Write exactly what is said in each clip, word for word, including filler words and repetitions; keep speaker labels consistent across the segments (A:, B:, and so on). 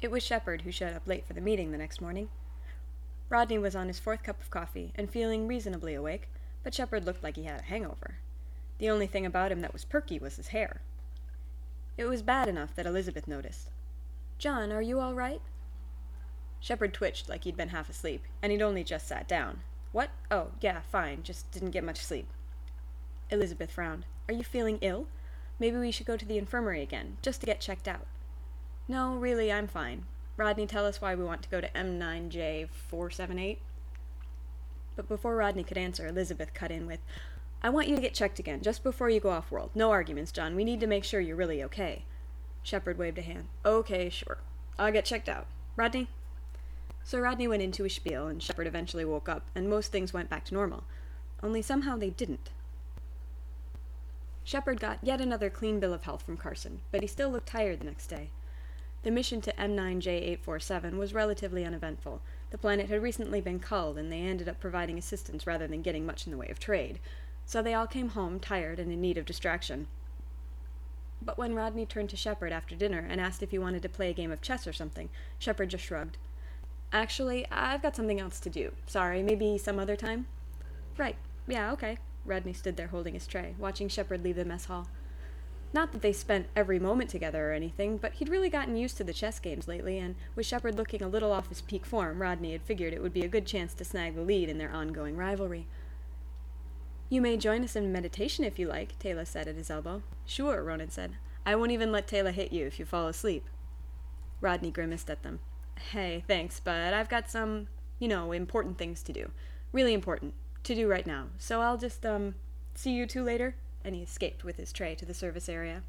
A: It was Shepard who showed up late for the meeting the next morning. Rodney was on his fourth cup of coffee and feeling reasonably awake, but Shepard looked like he had a hangover. The only thing about him that was perky was his hair. It was bad enough that Elizabeth noticed. "John, are you all right?" Shepard twitched like he'd been half asleep, and he'd only just sat down. "What? Oh, yeah, fine, just didn't get much sleep." Elizabeth frowned. "Are you feeling ill? Maybe we should go to the infirmary again, just to get checked out." "No, really, I'm fine. Rodney, tell us why we want to go to M nine J four seven eight. But before Rodney could answer, Elizabeth cut in with, "I want you to get checked again, just before you go off-world. No arguments, John. We need to make sure you're really okay." Shepard waved a hand. "Okay, sure. I'll get checked out. Rodney?" So Rodney went into his spiel, and Shepard eventually woke up, and most things went back to normal. Only somehow they didn't. Shepard got yet another clean bill of health from Carson, but he still looked tired the next day. The mission to M nine J eight four seven was relatively uneventful. The planet had recently been culled, and they ended up providing assistance rather than getting much in the way of trade. So they all came home tired and in need of distraction. But when Rodney turned to Shepard after dinner and asked if he wanted to play a game of chess or something, Shepard just shrugged. "Actually, I've got something else to do. Sorry, maybe some other time?" "Right. Yeah, okay." Rodney stood there holding his tray, watching Shepard leave the mess hall. Not that they spent every moment together or anything, but he'd really gotten used to the chess games lately, and with Shepard looking a little off his peak form, Rodney had figured it would be a good chance to snag the lead in their ongoing rivalry. "You may join us in meditation if you like," Taylor said at his elbow. "Sure," Ronan said. "I won't even let Taylor hit you if you fall asleep." Rodney grimaced at them. "Hey, thanks, but I've got some, you know, important things to do. Really important. To do right now. So I'll just, um, see you two later," and he escaped with his tray to the service area.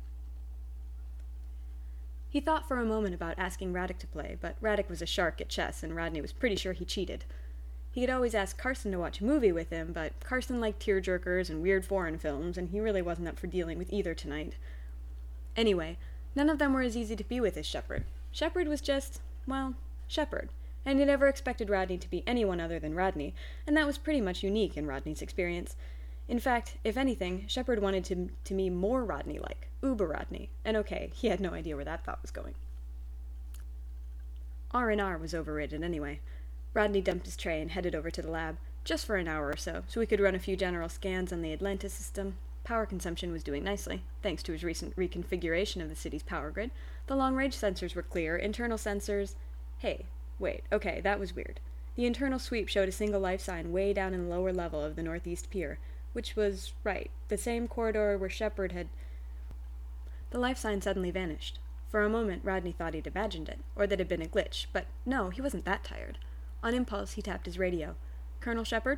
A: He thought for a moment about asking Radek to play, but Radek was a shark at chess, and Rodney was pretty sure he cheated. He had always asked Carson to watch a movie with him, but Carson liked tearjerkers and weird foreign films, and he really wasn't up for dealing with either tonight. Anyway, none of them were as easy to be with as Shepard. Shepard was just, well, Shepard, and he never expected Rodney to be anyone other than Rodney, and that was pretty much unique in Rodney's experience. In fact, if anything, Shepard wanted to, to be more Rodney-like, uber Rodney, and okay, he had no idea where that thought was going. R and R was overrated anyway. Rodney dumped his tray and headed over to the lab, just for an hour or so, so he could run a few general scans on the Atlantis system. Power consumption was doing nicely, thanks to his recent reconfiguration of the city's power grid. The long-range sensors were clear, internal sensors... Hey, wait, okay, that was weird. The internal sweep showed a single life sign way down in the lower level of the northeast pier, which was, right, the same corridor where Shepard had... The life sign suddenly vanished. For a moment, Rodney thought he'd imagined it, or that it had been a glitch, but no, he wasn't that tired. On impulse, he tapped his radio. "Colonel Shepard?"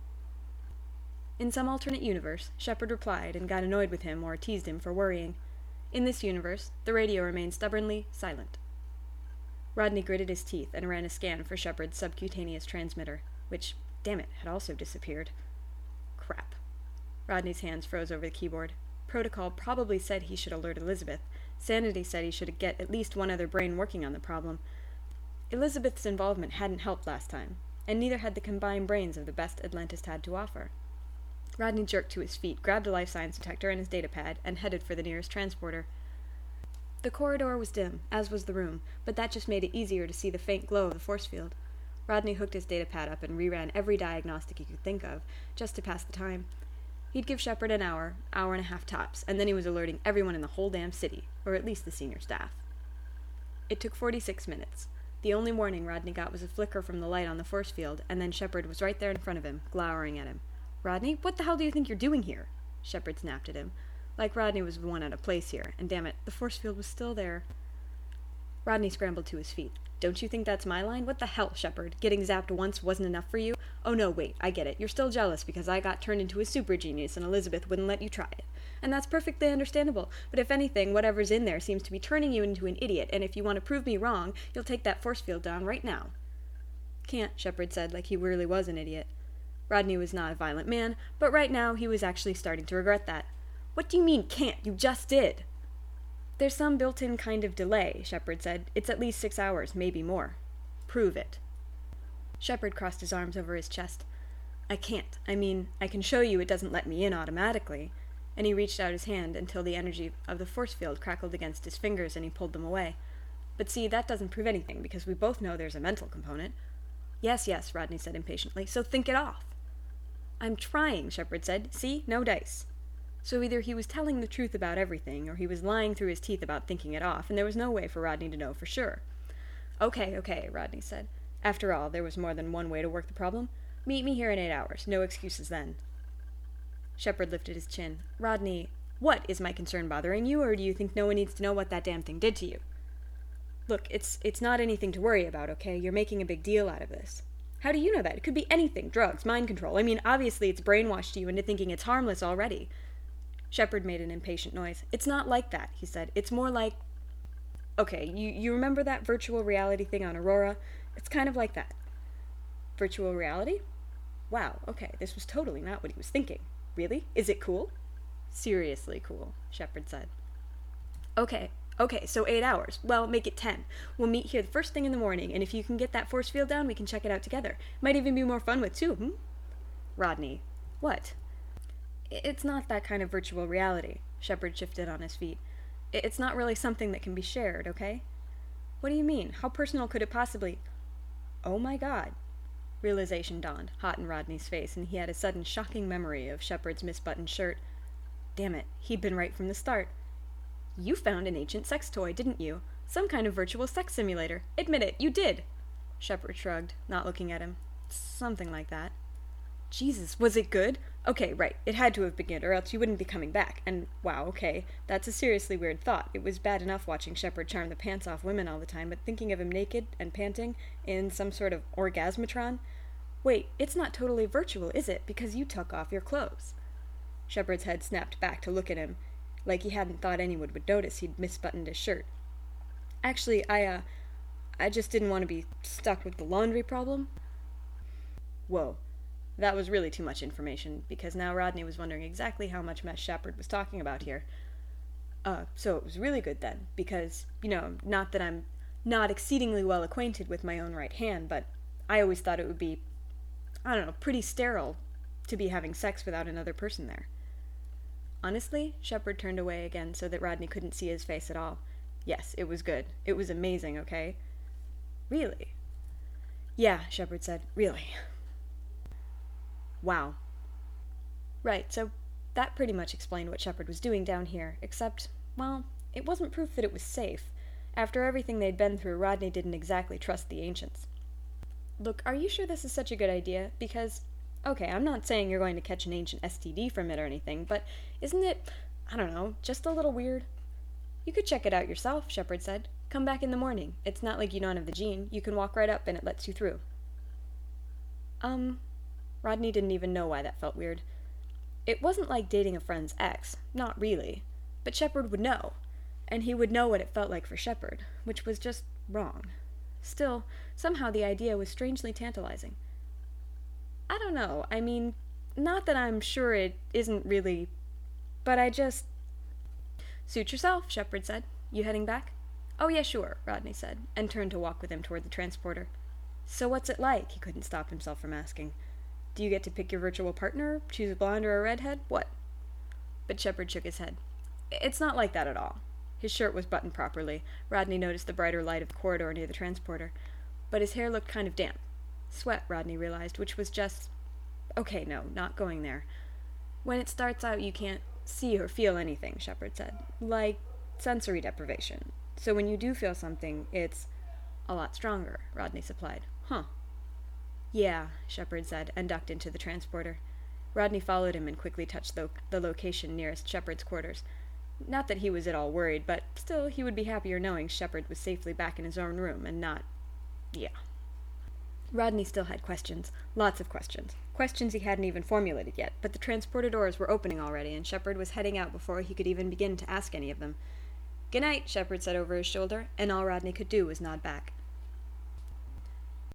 A: In some alternate universe, Shepard replied and got annoyed with him or teased him for worrying. In this universe, the radio remained stubbornly silent. Rodney gritted his teeth and ran a scan for Shepard's subcutaneous transmitter, which, damn it, had also disappeared. Crap. Rodney's hands froze over the keyboard. Protocol probably said he should alert Elizabeth. Sanity said he should get at least one other brain working on the problem. Elizabeth's involvement hadn't helped last time, and neither had the combined brains of the best Atlantis had to offer. Rodney jerked to his feet, grabbed a life science detector and his datapad, and headed for the nearest transporter. The corridor was dim, as was the room, but that just made it easier to see the faint glow of the force field. Rodney hooked his datapad up and reran every diagnostic he could think of, just to pass the time. He'd give Shepard an hour, hour and a half tops, and then he was alerting everyone in the whole damn city, or at least the senior staff. It took forty-six minutes. The only warning Rodney got was a flicker from the light on the force field, and then Shepard was right there in front of him, glowering at him. "Rodney, what the hell do you think you're doing here?" Shepard snapped at him. Like Rodney was the one out of place here, and damn it, the force field was still there. Rodney scrambled to his feet. "Don't you think that's my line? What the hell, Shepard? Getting zapped once wasn't enough for you? Oh no, wait, I get it. You're still jealous because I got turned into a super genius and Elizabeth wouldn't let you try it. And that's perfectly understandable, but if anything, whatever's in there seems to be turning you into an idiot, and if you want to prove me wrong, you'll take that force field down right now." "Can't," Shepard said, like he really was an idiot. Rodney was not a violent man, but right now he was actually starting to regret that. "What do you mean, can't? You just did." "There's some built-in kind of delay," Shepard said. "It's at least six hours, maybe more." "Prove it." Shepard crossed his arms over his chest. "I can't. I mean, I can show you it doesn't let me in automatically." And he reached out his hand until the energy of the force field crackled against his fingers and he pulled them away. But see, that doesn't prove anything, because we both know there's a mental component. Yes, yes, Rodney said impatiently, so think it off. I'm trying, Shepard said. See, no dice. So either he was telling the truth about everything, or he was lying through his teeth about thinking it off, and there was no way for Rodney to know for sure. Okay, okay, Rodney said. After all, there was more than one way to work the problem. Meet me here in eight hours. No excuses then. Shepard lifted his chin. Rodney, what, is my concern bothering you, or do you think no one needs to know what that damn thing did to you? Look, it's it's not anything to worry about, okay? You're making a big deal out of this. How do you know that? It could be anything. Drugs, mind control. I mean, obviously it's brainwashed you into thinking it's harmless already. Shepard made an impatient noise. It's not like that, he said. It's more like... Okay, you, you remember that virtual reality thing on Aurora? It's kind of like that. Virtual reality? Wow, okay, this was totally not what he was thinking. Really? Is it cool? Seriously cool, Shepard said. Okay, okay, so eight hours. Well, make it ten. We'll meet here the first thing in the morning, and if you can get that force field down, we can check it out together. Might even be more fun with, too, hmm? Rodney. What? It's not that kind of virtual reality. Shepard shifted on his feet. It's not really something that can be shared, okay? What do you mean? How personal could it possibly... Oh my god. Realization dawned, hot in Rodney's face, and he had a sudden shocking memory of Shepard's misbuttoned shirt. Damn it, he'd been right from the start. You found an ancient sex toy, didn't you? Some kind of virtual sex simulator. Admit it, you did. Shepard shrugged, not looking at him. Something like that. Jesus, was it good? Okay, right, it had to have been good, or else you wouldn't be coming back. And, wow, okay, that's a seriously weird thought. It was bad enough watching Shepard charm the pants off women all the time, but thinking of him naked and panting in some sort of orgasmatron? Wait, it's not totally virtual, is it? Because you took off your clothes. Shepard's head snapped back to look at him, like he hadn't thought anyone would notice he'd misbuttoned his shirt. Actually, I, uh, I just didn't want to be stuck with the laundry problem. Whoa. That was really too much information, because now Rodney was wondering exactly how much mess Shepard was talking about here. Uh, so it was really good then, because, you know, not that I'm not exceedingly well acquainted with my own right hand, but I always thought it would be, I don't know, pretty sterile to be having sex without another person there. Honestly, Shepard turned away again so that Rodney couldn't see his face at all. Yes, it was good. It was amazing, okay? Really? Yeah, Shepard said, really. Wow. Right, so that pretty much explained what Shepard was doing down here, except, well, it wasn't proof that it was safe. After everything they'd been through, Rodney didn't exactly trust the Ancients. Look, are you sure this is such a good idea? Because, okay, I'm not saying you're going to catch an Ancient S T D from it or anything, but isn't it, I don't know, just a little weird? You could check it out yourself, Shepard said. Come back in the morning. It's not like you don't have the gene. You can walk right up and it lets you through. Um... Rodney didn't even know why that felt weird. It wasn't like dating a friend's ex, not really. But Shepard would know, and he would know what it felt like for Shepard, which was just wrong. Still, somehow the idea was strangely tantalizing. I don't know, I mean, not that I'm sure it isn't really, but I just... Suit yourself, Shepard said. You heading back? Oh yeah, sure, Rodney said, and turned to walk with him toward the transporter. So what's it like? He couldn't stop himself from asking. Do you get to pick your virtual partner? Choose a blonde or a redhead? What? But Shepard shook his head. It's not like that at all. His shirt was buttoned properly. Rodney noticed the brighter light of the corridor near the transporter. But his hair looked kind of damp. Sweat, Rodney realized, which was just... Okay, no, not going there. When it starts out, you can't see or feel anything, Shepard said. Like sensory deprivation. So when you do feel something, it's a lot stronger, Rodney supplied. Huh. Yeah, Shepard said, and ducked into the transporter. Rodney followed him and quickly touched the, the location nearest Shepard's quarters. Not that he was at all worried, but still he would be happier knowing Shepard was safely back in his own room and not... yeah. Rodney still had questions. Lots of questions. Questions he hadn't even formulated yet, but the transporter doors were opening already, and Shepard was heading out before he could even begin to ask any of them. Good night, Shepard said over his shoulder, and all Rodney could do was nod back.